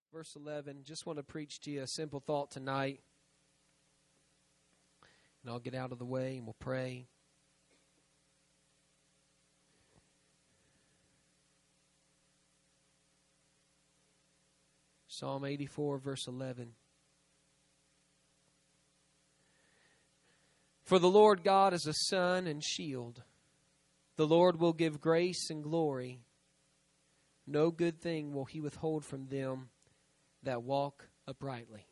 verse 11. Just want to preach to you a simple thought tonight. And I'll get out of the way and we'll pray. Psalm 84, verse 11. For the Lord God is a sun and shield. The Lord will give grace and glory. No good thing will He withhold from them that walk uprightly.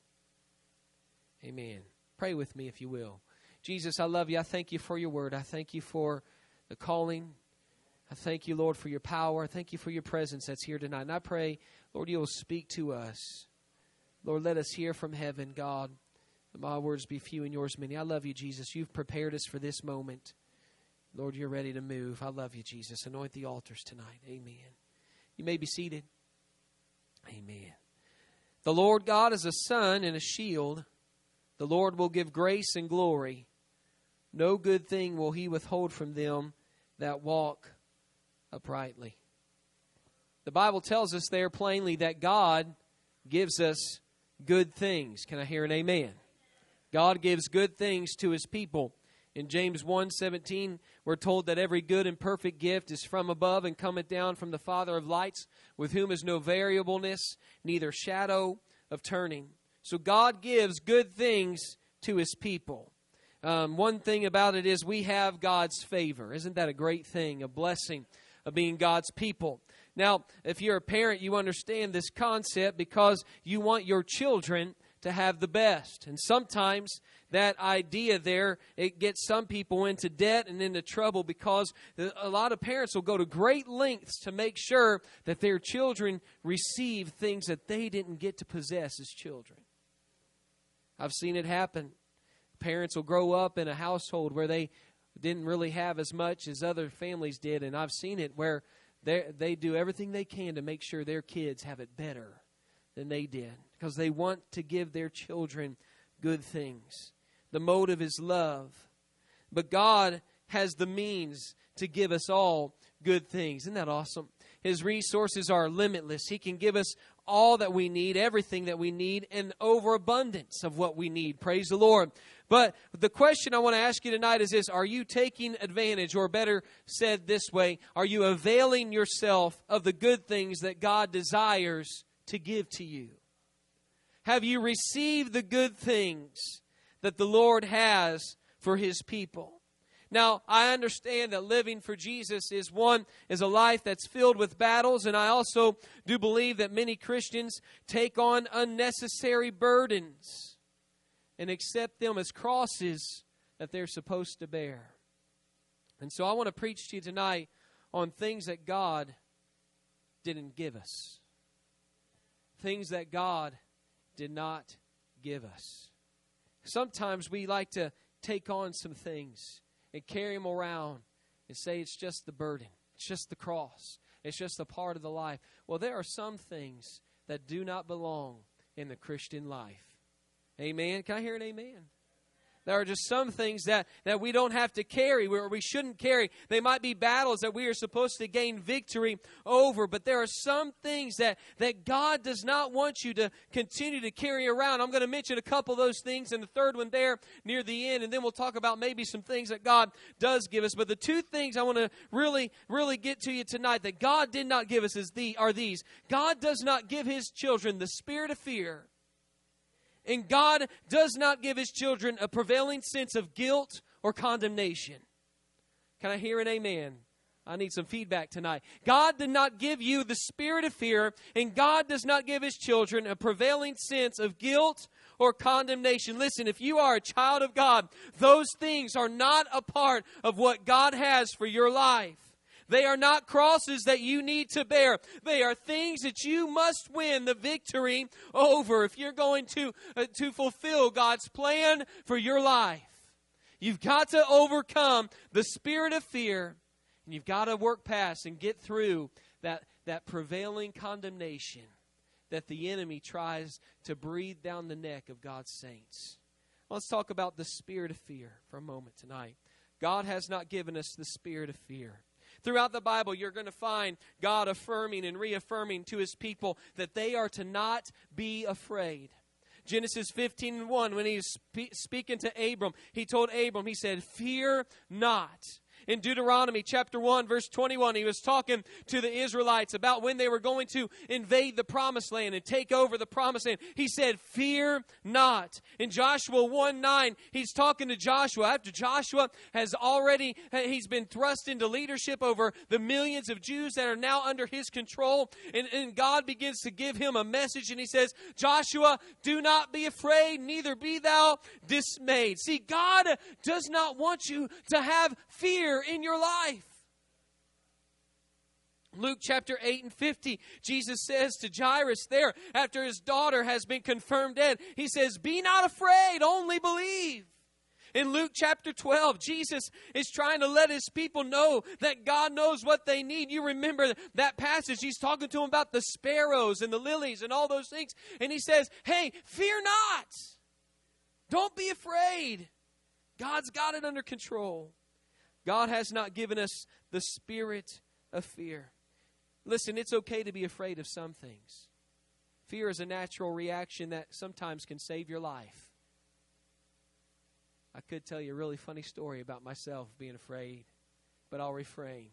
Amen. Pray with me if you will. Jesus, I love you. I thank you for your word. I thank you for the calling. I thank you, Lord, for your power. I thank you for your presence that's here tonight. And I pray, Lord, you will speak to us. Lord, let us hear from heaven, God. My words be few and yours many. I love you, Jesus. You've prepared us for this moment. Lord, you're ready to move. I love you, Jesus. Anoint the altars tonight. Amen. You may be seated. Amen. The Lord God is a sun and a shield. The Lord will give grace and glory. No good thing will He withhold from them that walk uprightly. The Bible tells us there plainly that God gives us good things. Can I hear an amen? God gives good things to His people. In James 1:17, we're told that every good and perfect gift is from above and cometh down from the Father of lights, with whom is no variableness, neither shadow of turning. So God gives good things to His people. One thing about it is we have God's favor. Isn't that a great thing, a blessing of being God's people? Now, if you're a parent, you understand this concept because you want your children to have the best. And sometimes that idea there, it gets some people into debt and into trouble because a lot of parents will go to great lengths to make sure that their children receive things that they didn't get to possess as children. I've seen it happen. Parents will grow up in a household where they didn't really have as much as other families did, and I've seen it where they do everything they can to make sure their kids have it better than they did because they want to give their children good things. The motive is love. But God has the means to give us all good things. Isn't that awesome? His resources are limitless. He can give us all that we need, everything that we need, and overabundance of what we need. Praise the Lord. But the question I want to ask you tonight is this: are you taking advantage, or better said this way, are you availing yourself of the good things that God desires to give to you? Have you received the good things that the Lord has for His people? Now, I understand that living for Jesus is a life that's filled with battles, and I also do believe that many Christians take on unnecessary burdens and accept them as crosses that they're supposed to bear. And so I want to preach to you tonight on things that God didn't give us. Things that God did not give us. Sometimes we like to take on some things and carry them around and say it's just the burden. It's just the cross. It's just a part of the life. Well, there are some things that do not belong in the Christian life. Amen. Can I hear an amen? There are just some things that we don't have to carry, or we shouldn't carry. They might be battles that we are supposed to gain victory over, but there are some things that God does not want you to continue to carry around. I'm going to mention a couple of those things, and the third one there near the end, and then we'll talk about maybe some things that God does give us. But the two things I want to really, really get to you tonight that God did not give us are these. God does not give His children the spirit of fear. And God does not give His children a prevailing sense of guilt or condemnation. Can I hear an amen? I need some feedback tonight. God did not give you the spirit of fear, and God does not give His children a prevailing sense of guilt or condemnation. Listen, if you are a child of God, those things are not a part of what God has for your life. They are not crosses that you need to bear. They are things that you must win the victory over if you're going to fulfill God's plan for your life. You've got to overcome the spirit of fear, and you've got to work past and get through that prevailing condemnation that the enemy tries to breathe down the neck of God's saints. Let's talk about the spirit of fear for a moment tonight. God has not given us the spirit of fear. Throughout the Bible, you're going to find God affirming and reaffirming to his people that they are to not be afraid. Genesis 15:1, when he was speaking to Abram, he told Abram, he said, "Fear not." In Deuteronomy chapter 1, verse 21, he was talking to the Israelites about when they were going to invade the promised land and take over the promised land. He said, "Fear not." In Joshua 1:9, he's talking to Joshua. After Joshua he's been thrust into leadership over the millions of Jews that are now under his control. And God begins to give him a message, and he says, "Joshua, do not be afraid, neither be thou dismayed." See, God does not want you to have fear in your life. Luke chapter 8 and 50, Jesus says to Jairus there, after his daughter has been confirmed dead, he says, "Be not afraid, only believe." In Luke chapter 12, Jesus is trying to let his people know that God knows what they need. You remember that passage. He's talking to them about the sparrows and the lilies and all those things. And he says, "Hey, fear not. Don't be afraid. God's got it under control." God has not given us the spirit of fear. Listen, it's okay to be afraid of some things. Fear is a natural reaction that sometimes can save your life. I could tell you a really funny story about myself being afraid, but I'll refrain.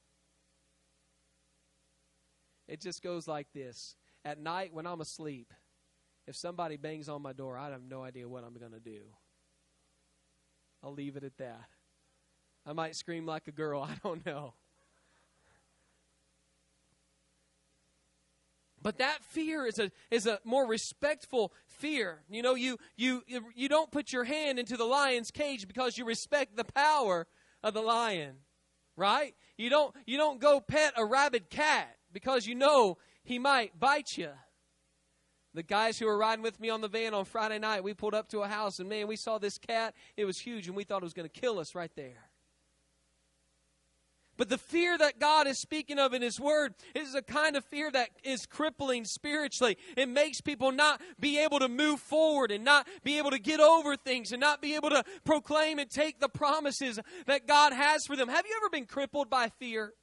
It just goes like this. At night when I'm asleep, if somebody bangs on my door, I have no idea what I'm going to do. I'll leave it at that. I might scream like a girl. I don't know. But that fear is a more respectful fear. You know, you don't put your hand into the lion's cage because you respect the power of the lion, right? You don't go pet a rabid cat because you know he might bite you. The guys who were riding with me on the van on Friday night, we pulled up to a house, and man, we saw this cat. It was huge, and we thought it was going to kill us right there. But the fear that God is speaking of in his word is a kind of fear that is crippling spiritually. It makes people not be able to move forward and not be able to get over things and not be able to proclaim and take the promises that God has for them. Have you ever been crippled by fear?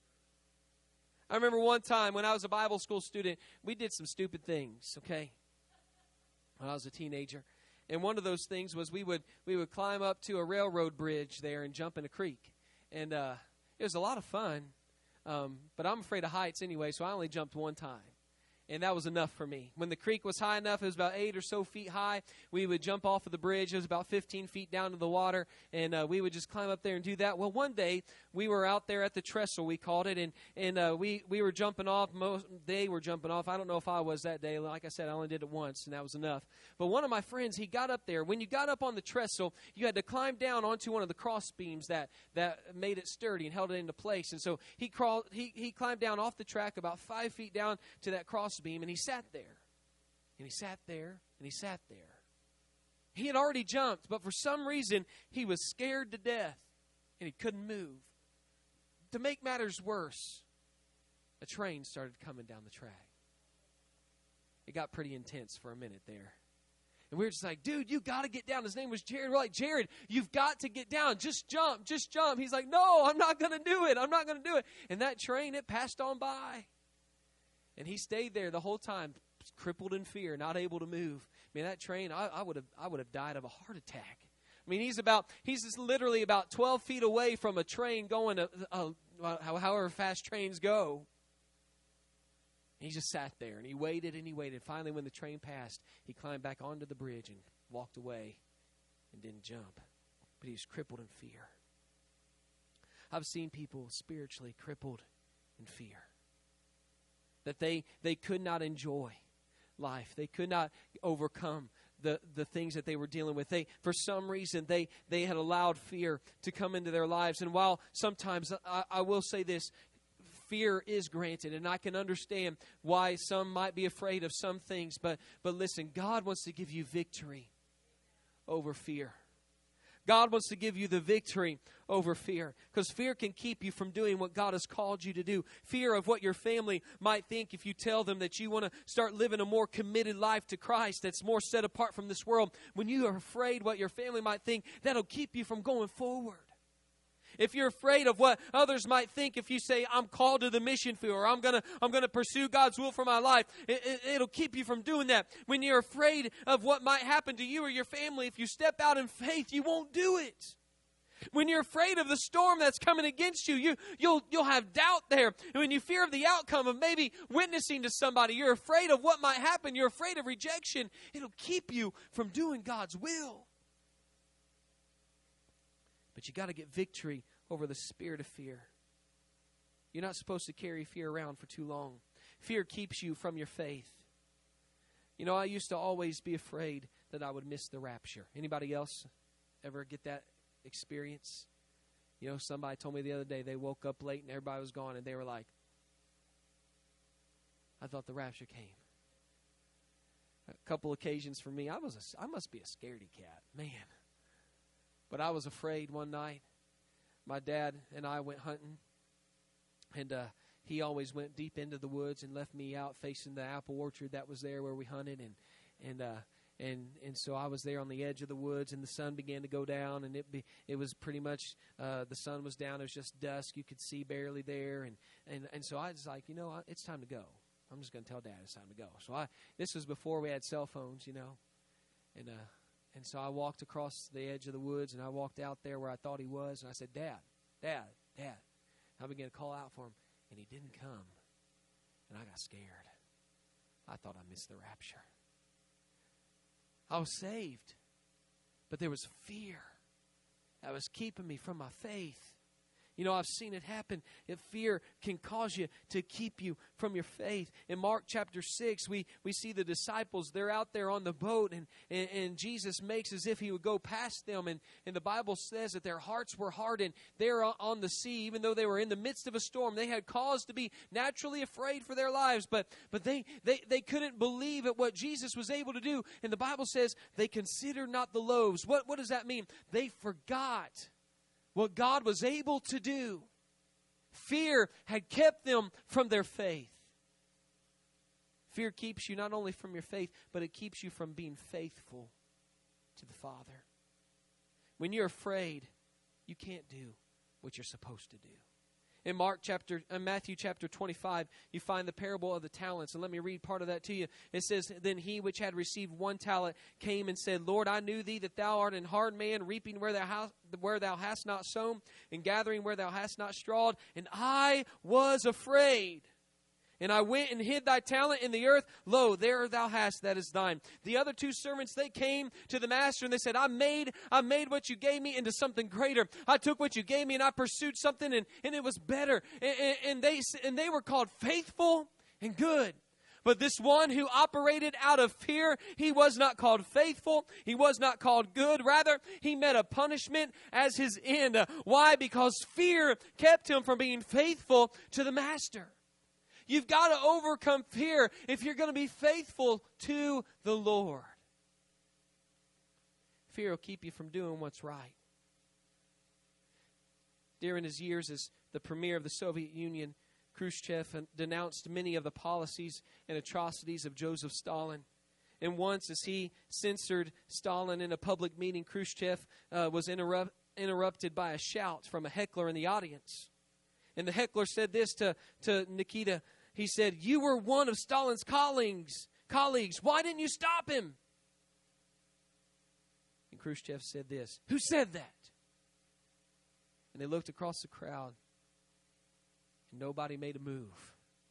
I remember one time when I was a Bible school student, we did some stupid things, okay, when I was a teenager. And one of those things was we would climb up to a railroad bridge there and jump in a creek. And it was a lot of fun, but I'm afraid of heights anyway, so I only jumped one time. And that was enough for me. When the creek was high enough, it was about 8 or so feet high, we would jump off of the bridge. It was about 15 feet down to the water, and we would just climb up there and do that. Well, one day, we were out there at the trestle, we called it, and we were jumping off. They were jumping off. I don't know if I was that day. Like I said, I only did it once, and that was enough. But one of my friends, he got up there. When you got up on the trestle, you had to climb down onto one of the cross beams that made it sturdy and held it into place. And so he climbed down off the track about 5 feet down to that cross beam, and he sat there, and he sat there, and he sat there. He had already jumped, but for some reason, he was scared to death, and he couldn't move. To make matters worse, a train started coming down the track. It got pretty intense for a minute there. And we were just like, "Dude, you got to get down." His name was Jared. We're like, "Jared, you've got to get down. Just jump, just jump." He's like, "No, I'm not going to do it. I'm not going to do it." And that train, it passed on by. And he stayed there the whole time, crippled in fear, not able to move. I mean, that train, I would have died of a heart attack. I mean, he's just literally about 12 feet away from a train going however fast trains go. He just sat there, and he waited and he waited. Finally, when the train passed, he climbed back onto the bridge and walked away and didn't jump. But he was crippled in fear. I've seen people spiritually crippled in fear. That they could not enjoy life. They could not overcome the things that they were dealing with. For some reason, they had allowed fear to come into their lives. And while sometimes, I will say this, fear is granted, and I can understand why some might be afraid of some things. But listen, God wants to give you victory over fear. God wants to give you the victory over fear, because fear can keep you from doing what God has called you to do. Fear of what your family might think if you tell them that you want to start living a more committed life to Christ that's more set apart from this world. When you are afraid what your family might think, that'll keep you from going forward. If you're afraid of what others might think, if you say, I'm called to the mission field, or I'm gonna pursue God's will for my life, it'll keep you from doing that. When you're afraid of what might happen to you or your family, if you step out in faith, you won't do it. When you're afraid of the storm that's coming against you, you'll have doubt there. And when you fear of the outcome of maybe witnessing to somebody, you're afraid of what might happen, you're afraid of rejection, it'll keep you from doing God's will. But you got to get victory over the spirit of fear. You're not supposed to carry fear around for too long. Fear keeps you from your faith. You know, I used to always be afraid that I would miss the rapture. Anybody else ever get that experience? You know, somebody told me the other day they woke up late and everybody was gone, and they were like, I thought the rapture came. A couple occasions for me, I must be a scaredy cat, man. But I was afraid one night. My dad and I went hunting, and he always went deep into the woods and left me out facing the apple orchard that was there where we hunted, and so I was there on the edge of the woods, and the sun began to go down, and it was pretty much the sun was down. It was just dusk. You could see barely there, and so I was like, you know, it's time to go. I'm just going to tell Dad it's time to go. So this was before we had cell phones, you know, and so I walked across the edge of the woods, and I walked out there where I thought he was, and I said, Dad. I began to call out for him, and he didn't come, and I got scared. I thought I missed the rapture. I was saved, but there was fear that was keeping me from my faith. You know, I've seen it happen. If fear can cause you to keep you from your faith. In Mark chapter 6, we see the disciples. They're out there on the boat, and Jesus makes as if he would go past them. And the Bible says that their hearts were hardened. They're on the sea, even though they were in the midst of a storm. They had cause to be naturally afraid for their lives, but they couldn't believe at what Jesus was able to do. And the Bible says they considered not the loaves. What does that mean? They forgot what God was able to do. Fear had kept them from their faith. Fear keeps you not only from your faith, but it keeps you from being faithful to the Father. When you're afraid, you can't do what you're supposed to do. In Matthew chapter 25, you find the parable of the talents. And let me read part of that to you. It says, Then he which had received 1 talent came and said, Lord, I knew thee that thou art an hard man, reaping where thou hast not sown, and gathering where thou hast not strawed. And I was afraid. And I went and hid thy talent in the earth. Lo, there thou hast, that is thine. The other 2 servants, they came to the master and they said, I made what you gave me into something greater. I took what you gave me and I pursued something and it was better. And they were called faithful and good. But this one who operated out of fear, he was not called faithful. He was not called good. Rather, he met a punishment as his end. Why? Because fear kept him from being faithful to the master. You've got to overcome fear if you're going to be faithful to the Lord. Fear will keep you from doing what's right. During his years as the premier of the Soviet Union, Khrushchev denounced many of the policies and atrocities of Joseph Stalin. And once, as he censored Stalin in a public meeting, Khrushchev was interrupted by a shout from a heckler in the audience. And the heckler said this to Nikita. He said, you were one of Stalin's colleagues. Why didn't you stop him? And Khrushchev said this, who said that? And they looked across the crowd, and nobody made a move.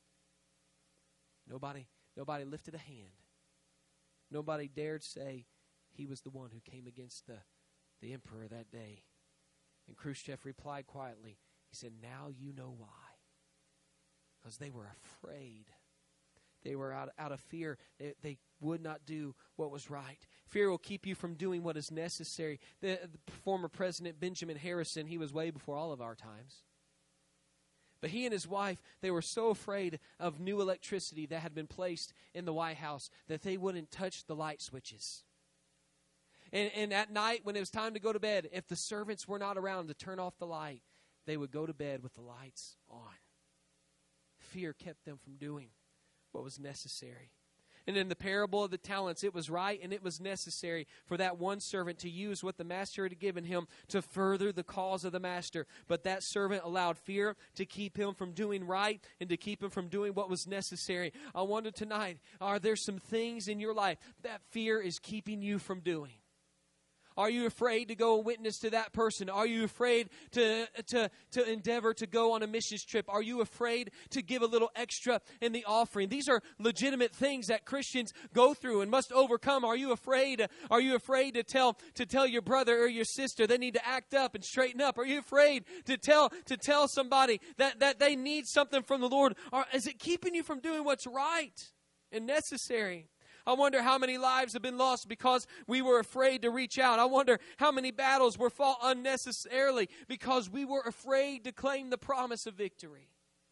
Nobody lifted a hand. Nobody dared say he was the one who came against the emperor that day. And Khrushchev replied quietly. He said, now you know why. Because they were afraid. They were out of fear. They would not do what was right. Fear will keep you from doing what is necessary. The former President Benjamin Harrison, he was way before all of our times. But he and his wife, they were so afraid of new electricity that had been placed in the White House that they wouldn't touch the light switches. And at night, when it was time to go to bed, if the servants were not around to turn off the light, they would go to bed with the lights on. Fear kept them from doing what was necessary. And in the parable of the talents, it was right and it was necessary for that one servant to use what the master had given him to further the cause of the master. But that servant allowed fear to keep him from doing right and to keep him from doing what was necessary. I wonder tonight, are there some things in your life that fear is keeping you from doing? Are you afraid to go and witness to that person? Are you afraid to endeavor to go on a missions trip? Are you afraid to give a little extra in the offering? These are legitimate things that Christians go through and must overcome. Are you afraid? Are you afraid to tell your brother or your sister they need to act up and straighten up? Are you afraid to tell somebody that they need something from the Lord? Or is it keeping you from doing what's right and necessary? I wonder how many lives have been lost because we were afraid to reach out. I wonder how many battles were fought unnecessarily because we were afraid to claim the promise of victory.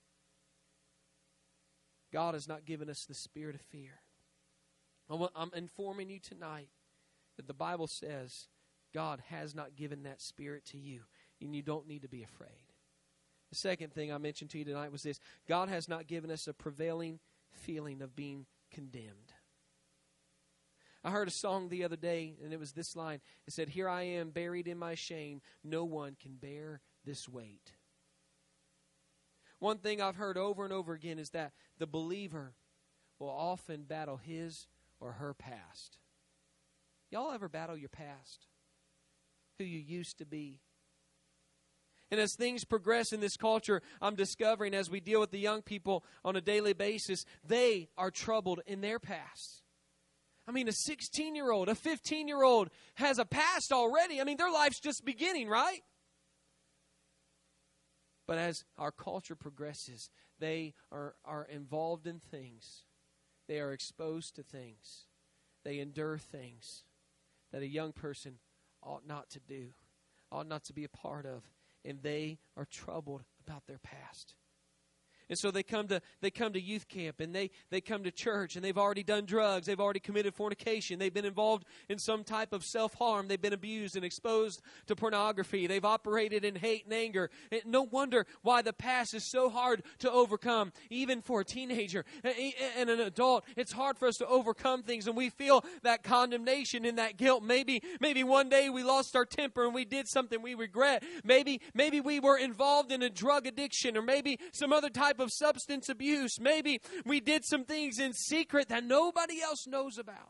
God has not given us the spirit of fear. I'm informing you tonight that the Bible says God has not given that spirit to you, and you don't need to be afraid. The second thing I mentioned to you tonight was this: God has not given us a prevailing feeling of being condemned. I heard a song the other day, and it was this line. It said, "Here I am, buried in my shame. No one can bear this weight." One thing I've heard over and over again is that the believer will often battle his or her past. Y'all ever battle your past? Who you used to be? And as things progress in this culture, I'm discovering as we deal with the young people on a daily basis, they are troubled in their past. I mean, a 16-year-old, a 15-year-old has a past already. I mean, their life's just beginning, right? But as our culture progresses, they are involved in things. They are exposed to things. They endure things that a young person ought not to do, ought not to be a part of. And they are troubled about their past. And so they come to youth camp, and they come to church, and they've already done drugs. They've already committed fornication. They've been involved in some type of self-harm. They've been abused and exposed to pornography. They've operated in hate and anger. And no wonder why the past is so hard to overcome, even for a teenager and an adult. It's hard for us to overcome things, and we feel that condemnation and that guilt. Maybe one day we lost our temper and we did something we regret. Maybe we were involved in a drug addiction, or maybe some other type of substance abuse. Maybe we did some things in secret that nobody else knows about.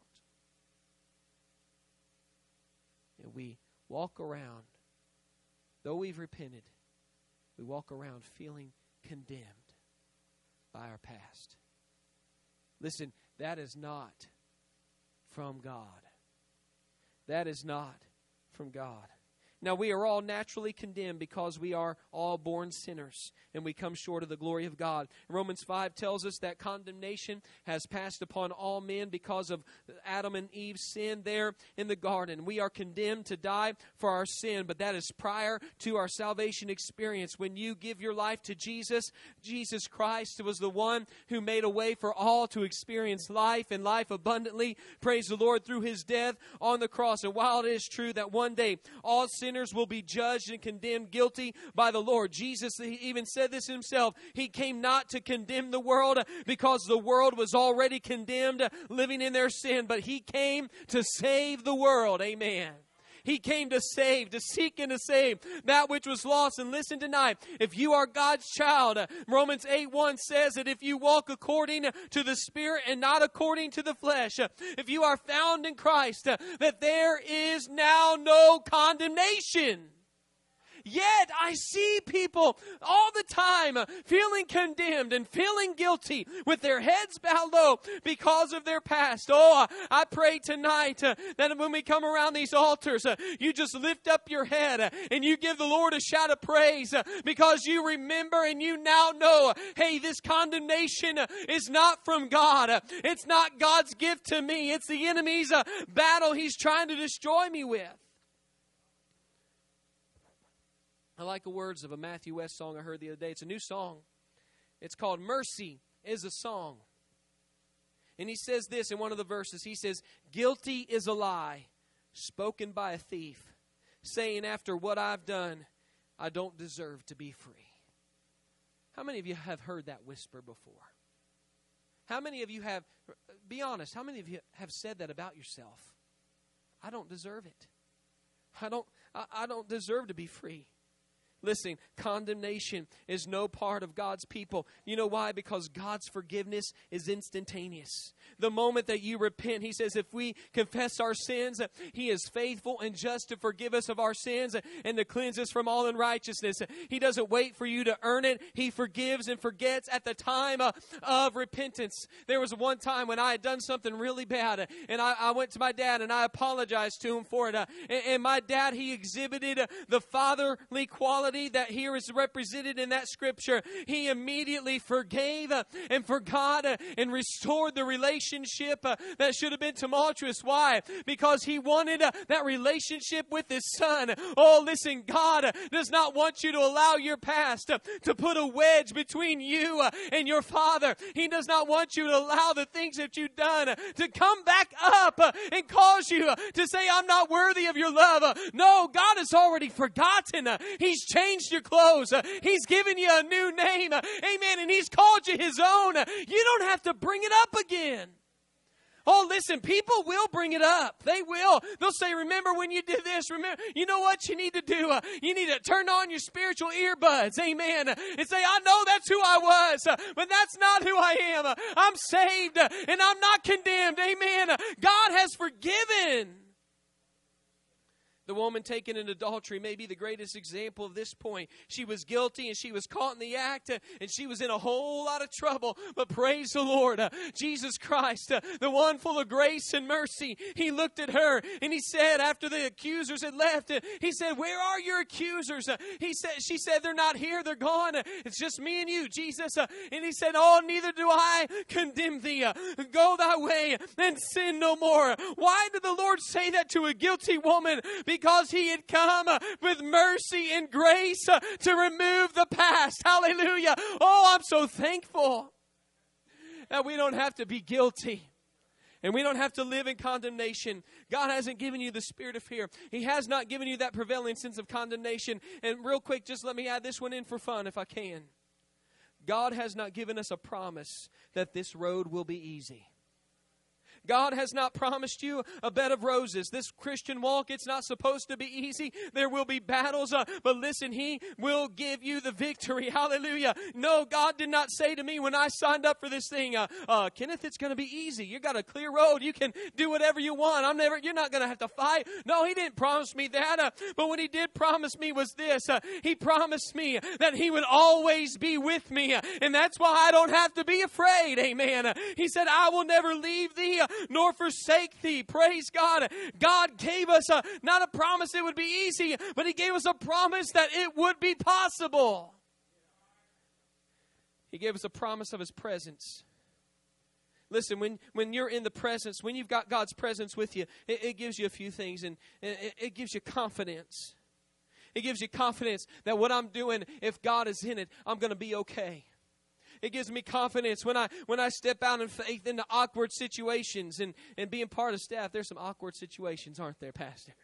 And we walk around, though we've repented, we walk around feeling condemned by our past. Listen, that is not from God. That is not from God. Now, we are all naturally condemned because we are all born sinners and we come short of the glory of God. Romans 5 tells us that condemnation has passed upon all men because of Adam and Eve's sin there in the garden. We are condemned to die for our sin, but that is prior to our salvation experience. When you give your life to Jesus, Jesus Christ was the one who made a way for all to experience life and life abundantly. Praise the Lord, through His death on the cross. And while it is true that one day all sinners will be judged and condemned guilty by the Lord, Jesus even said this himself. He came not to condemn the world because the world was already condemned, living in their sin, but He came to save the world. Amen. He came to save, to seek and to save that which was lost. And listen tonight, if you are God's child, Romans 8:1 says that if you walk according to the Spirit and not according to the flesh, if you are found in Christ, that there is now no condemnation. Yet I see people all the time feeling condemned and feeling guilty with their heads bowed low because of their past. Oh, I pray tonight that when we come around these altars, you just lift up your head and you give the Lord a shout of praise because you remember and you now know, hey, this condemnation is not from God. It's not God's gift to me. It's the enemy's battle He's trying to destroy me with. I like the words of a Matthew West song I heard the other day. It's a new song. It's called "Mercy is a Song." And he says this in one of the verses. He says, "Guilty is a lie spoken by a thief, saying after what I've done, I don't deserve to be free." How many of you have heard that whisper before? How many of you have, be honest, how many of you have said that about yourself? I don't deserve it. I don't deserve to be free. Listen, condemnation is no part of God's people. You know why? Because God's forgiveness is instantaneous. The moment that you repent, He says, if we confess our sins, He is faithful and just to forgive us of our sins and to cleanse us from all unrighteousness. He doesn't wait for you to earn it. He forgives and forgets at the time of repentance. There was one time when I had done something really bad, and I went to my dad and I apologized to him for it. And my dad, he exhibited the fatherly quality that here is represented in that scripture. He immediately forgave and forgot and restored the relationship that should have been tumultuous. Why? Because He wanted that relationship with His Son. Oh, listen, God does not want you to allow your past to put a wedge between you and your Father. He does not want you to allow the things that you've done to come back up and cause you to say, I'm not worthy of your love. No, God has already forgotten. He's changed your clothes. He's given you a new name. Amen. And He's called you His own. You don't have to bring it up again. Oh, listen, people will bring it up. They will. They'll say, remember when you did this? Remember, you know what you need to do? You need to turn on your spiritual earbuds. Amen. And say, I know that's who I was, but that's not who I am. I'm saved and I'm not condemned. Amen. God has forgiven. The woman taken in adultery may be the greatest example of this point. She was guilty and she was caught in the act and she was in a whole lot of trouble. But praise the Lord, Jesus Christ, the one full of grace and mercy, He looked at her and He said, after the accusers had left, He said, where are your accusers? She said, they're not here, they're gone. It's just me and you, Jesus. And He said, oh, neither do I condemn thee. Go thy way and sin no more. Why did the Lord say that to a guilty woman? Because He had come with mercy and grace to remove the past. Hallelujah. Oh, I'm so thankful that we don't have to be guilty. And we don't have to live in condemnation. God hasn't given you the spirit of fear. He has not given you that prevailing sense of condemnation. And real quick, just let me add this one in for fun if I can. God has not given us a promise that this road will be easy. God has not promised you a bed of roses. This Christian walk, it's not supposed to be easy. There will be battles, but listen, He will give you the victory. Hallelujah. No, God did not say to me when I signed up for this thing, Kenneth, it's going to be easy. You got a clear road. You can do whatever you want. You're not going to have to fight. No, He didn't promise me that. But what He did promise me was this. He promised me that He would always be with me. And that's why I don't have to be afraid. Amen. He said, I will never leave thee nor forsake thee. Praise God. God gave us not a promise it would be easy, but He gave us a promise that it would be possible. He gave us a promise of His presence. Listen, when you're in the presence, when you've got God's presence with you, it gives you a few things, and it gives you confidence. It gives you confidence that what I'm doing, if God is in it, I'm going to be okay. It gives me confidence when I step out in faith into awkward situations and being part of staff. There's some awkward situations, aren't there, Pastor?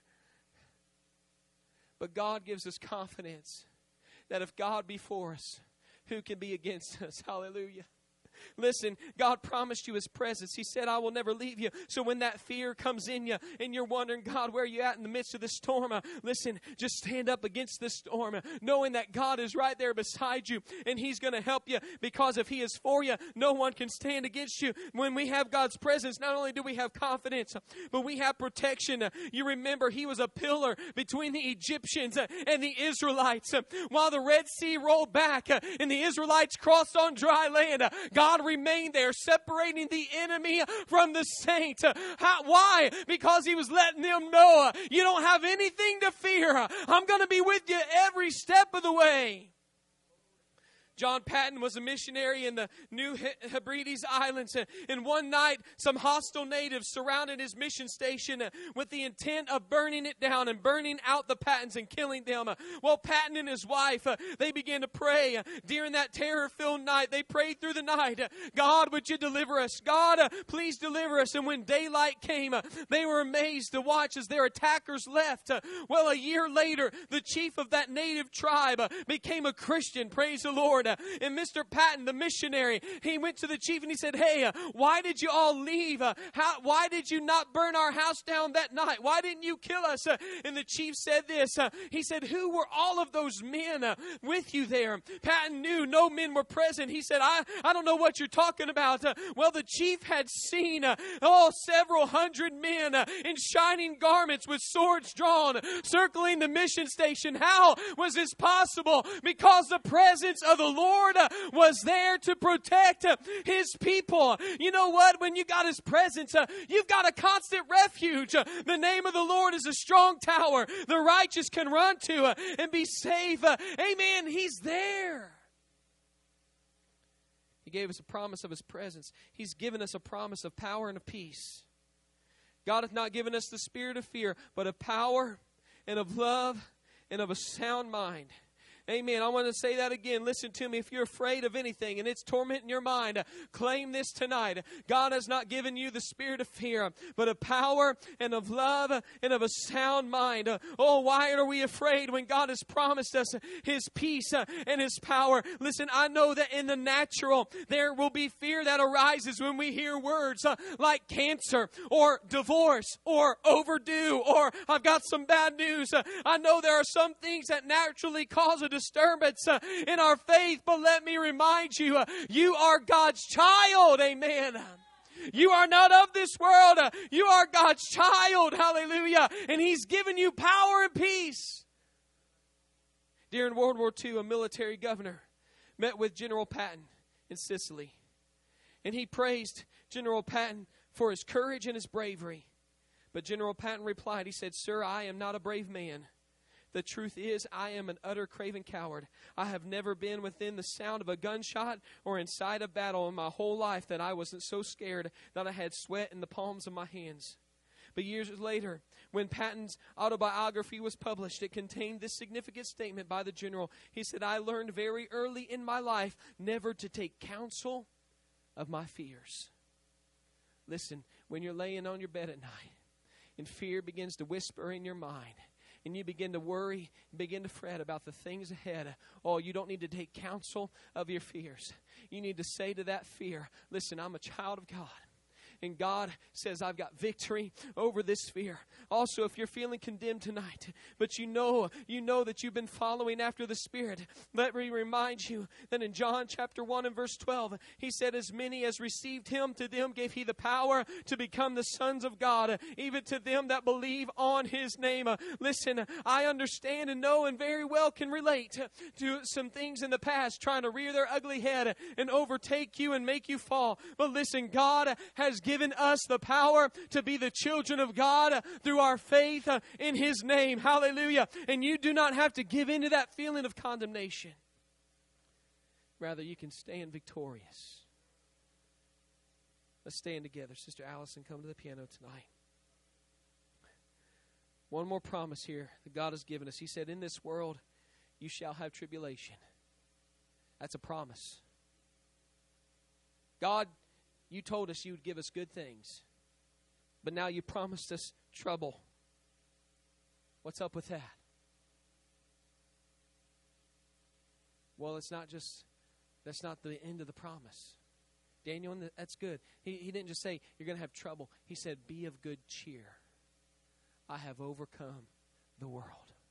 But God gives us confidence that if God be for us, who can be against us? Hallelujah. Listen, God promised you His presence. He said, I will never leave you. So when that fear comes in you and you're wondering, God, where are you at in the midst of the storm? Listen, just stand up against the storm, knowing that God is right there beside you and He's going to help you, because if He is for you, no one can stand against you. When we have God's presence, not only do we have confidence, but we have protection. You remember He was a pillar between the Egyptians and the Israelites. While the Red Sea rolled back and the Israelites crossed on dry land, God remained there, separating the enemy from the saint. Why? Because He was letting them know, you don't have anything to fear. I'm going to be with you every step of the way. John Patton was a missionary in the New Hebrides Islands, and one night some hostile natives surrounded his mission station with the intent of burning it down and burning out the Pattons and killing them. Well, Patton and his wife, they began to pray. During that terror-filled night, they prayed through the night, God, would you deliver us? God, please deliver us. And when daylight came, they were amazed to watch as their attackers left. Well, a year later, the chief of that native tribe became a Christian, praise the Lord. And Mr. Patton, the missionary, he went to the chief and he said, hey, why did you all leave? Why did you not burn our house down that night? Why didn't you kill us? And the chief said this. He said, who were all of those men with you there? Patton knew no men were present. He said, I don't know what you're talking about. Well, the chief had seen several hundred men in shining garments with swords drawn, circling the mission station. How was this possible? Because the presence of the Lord was there to protect His people. You know what? When you got His presence, you've got a constant refuge. The name of the Lord is a strong tower. The righteous can run to and be safe. Amen. He's there. He gave us a promise of His presence. He's given us a promise of power and of peace. God hath not given us the spirit of fear, but of power and of love and of a sound mind. Amen. I want to say that again. Listen to me. If you're afraid of anything and it's tormenting your mind, claim this tonight. God has not given you the spirit of fear, but of power and of love and of a sound mind. Oh, why are we afraid when God has promised us His peace and His power? Listen, I know that in the natural, there will be fear that arises when we hear words like cancer or divorce or overdue or I've got some bad news. I know there are some things that naturally cause a disturbance in our faith, but let me remind you, you are God's child. Amen. You are not of this world. You are God's child. Hallelujah. And He's given you power and peace. During World War II, a military governor met with General Patton in Sicily. And he praised General Patton for his courage and his bravery. But General Patton replied, he said, "Sir, I am not a brave man. The truth is, I am an utter craven coward. I have never been within the sound of a gunshot or inside a battle in my whole life that I wasn't so scared that I had sweat in the palms of my hands." But years later, when Patton's autobiography was published, it contained this significant statement by the general. He said, "I learned very early in my life never to take counsel of my fears." Listen, when you're laying on your bed at night and fear begins to whisper in your mind, and you begin to worry, begin to fret about the things ahead, you don't need to take counsel of your fears. You need to say to that fear, listen, I'm a child of God. And God says, I've got victory over this fear. Also, if you're feeling condemned tonight, but you know that you've been following after the Spirit, let me remind you that in John chapter 1 and verse 12, He said, as many as received Him, to them gave He the power to become the sons of God, even to them that believe on His name. Listen, I understand and know and very well can relate to some things in the past trying to rear their ugly head and overtake you and make you fall. But listen, God has given us the power to be the children of God through our faith in His name. Hallelujah. And you do not have to give in to that feeling of condemnation. Rather, you can stand victorious. Let's stand together. Sister Allison, come to the piano tonight. One more promise here that God has given us. He said, in this world you shall have tribulation. That's a promise. God, you told us you would give us good things, but now you promised us trouble. What's up with that? Well, that's not the end of the promise. Daniel, that's good. He didn't just say, you're going to have trouble. He said, be of good cheer. I have overcome the world.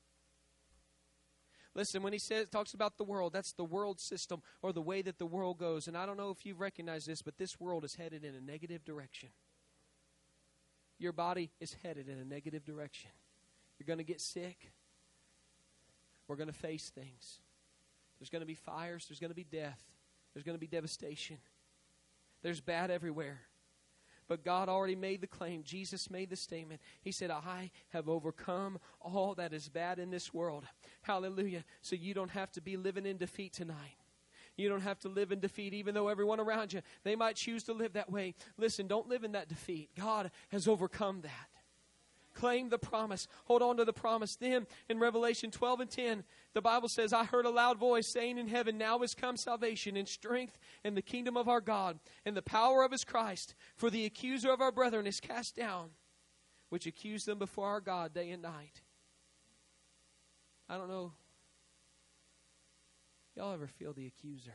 Listen, when he talks about the world, that's the world system or the way that the world goes. And I don't know if you recognize this, but this world is headed in a negative direction. Your body is headed in a negative direction. You're going to get sick. We're going to face things. There's going to be fires. There's going to be death. There's going to be devastation. There's bad everywhere. But God already made the claim. Jesus made the statement. He said, I have overcome all that is bad in this world. Hallelujah. So you don't have to be living in defeat tonight. You don't have to live in defeat, even though everyone around you, they might choose to live that way. Listen, don't live in that defeat. God has overcome that. Claim the promise. Hold on to the promise. Then in Revelation 12 and 10, the Bible says, I heard a loud voice saying in heaven, now is come salvation and strength and the kingdom of our God and the power of His Christ. For the accuser of our brethren is cast down, which accused them before our God day and night. I don't know Y'all ever feel the accuser?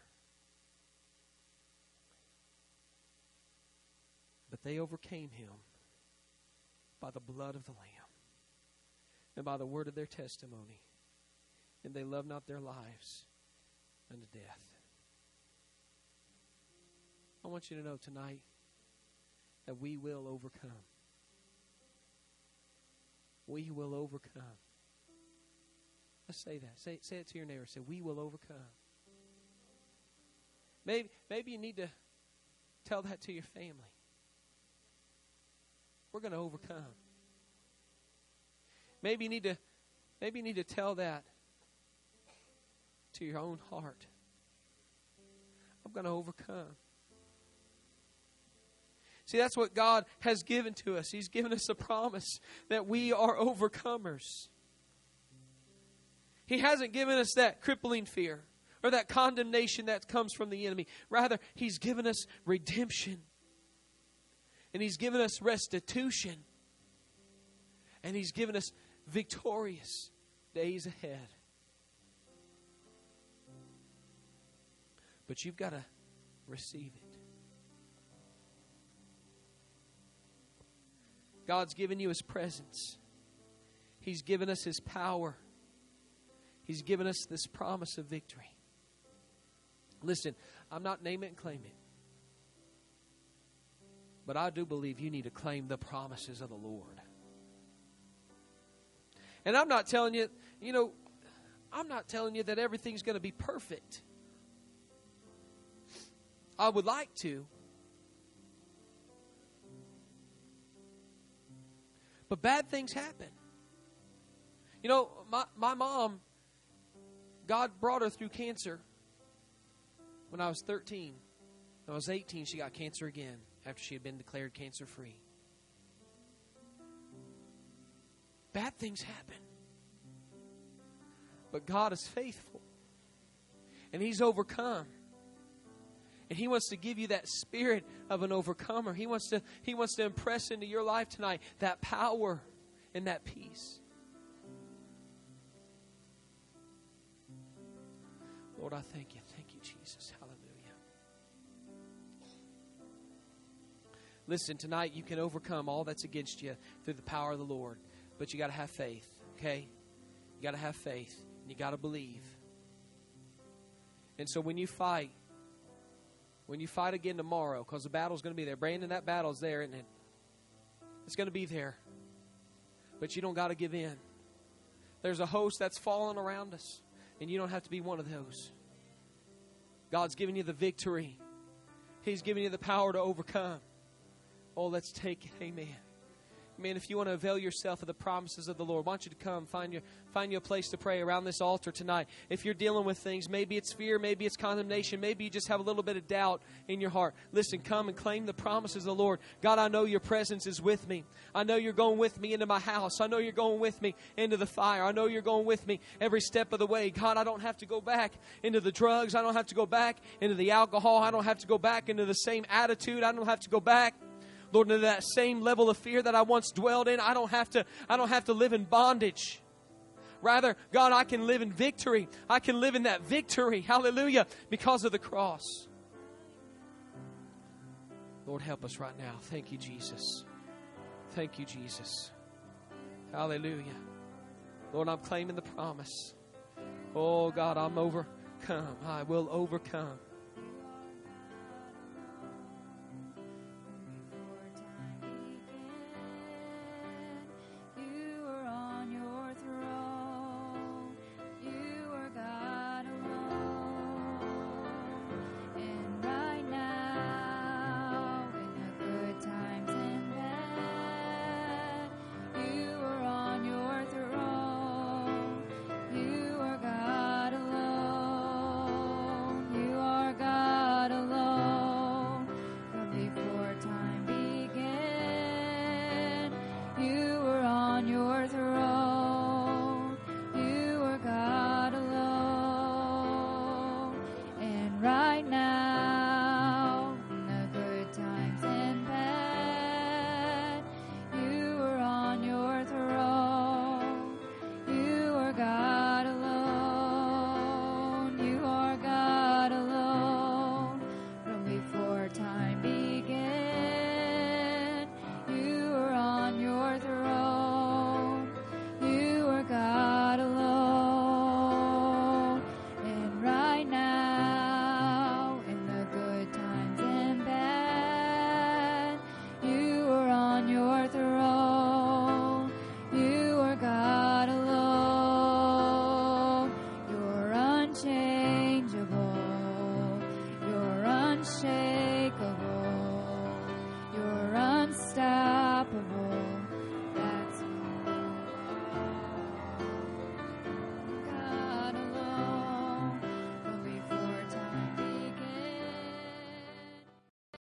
But they overcame him by the blood of the Lamb and by the word of their testimony. And they loved not their lives unto death. I want you to know tonight that we will overcome. We will overcome. Let's say that. Say it to your neighbor. Say, we will overcome. Maybe you need to tell that to your family. We're going to overcome. Maybe you need to tell that to your own heart. I'm going to overcome. See, that's what God has given to us. He's given us a promise that we are overcomers. He hasn't given us that crippling fear or that condemnation that comes from the enemy. Rather, He's given us redemption. And He's given us restitution. And He's given us victorious days ahead. But you've got to receive it. God's given you His presence. He's given us His power. He's given us this promise of victory. Listen, I'm not name it and claim it. But I do believe you need to claim the promises of the Lord. And I'm not telling you, I'm not telling you that everything's going to be perfect. I would like to. But bad things happen. My mom, God brought her through cancer when I was 13. When I was 18, she got cancer again after she had been declared cancer-free. Bad things happen. But God is faithful. And He's overcome. And He wants to give you that spirit of an overcomer. He wants to impress into your life tonight that power and that peace. Lord, I thank you. Thank you, Jesus. Hallelujah. Listen, tonight you can overcome all that's against you through the power of the Lord. But you got to have faith, okay? You got to have faith. And you got to believe. And so when you fight again tomorrow, because the battle's going to be there. Brandon, that battle's there, isn't it? It's going to be there. But you don't got to give in. There's a host that's falling around us, and you don't have to be one of those. God's giving you the victory. He's giving you the power to overcome. Oh, let's take it. Amen. Man, if you want to avail yourself of the promises of the Lord, I want you to come find you a place to pray around this altar tonight. If you're dealing with things, maybe it's fear, maybe it's condemnation, maybe you just have a little bit of doubt in your heart. Listen, come and claim the promises of the Lord. God, I know your presence is with me. I know you're going with me into my house. I know you're going with me into the fire. I know you're going with me every step of the way. God, I don't have to go back into the drugs. I don't have to go back into the alcohol. I don't have to go back into the same attitude. I don't have to go back, Lord, into that same level of fear that I once dwelled in. I don't have to live in bondage. Rather, God, I can live in victory. I can live in that victory. Hallelujah. Because of the cross. Lord, help us right now. Thank you, Jesus. Thank you, Jesus. Hallelujah. Lord, I'm claiming the promise. Oh, God, I'm overcome. I will overcome. You are unshakable.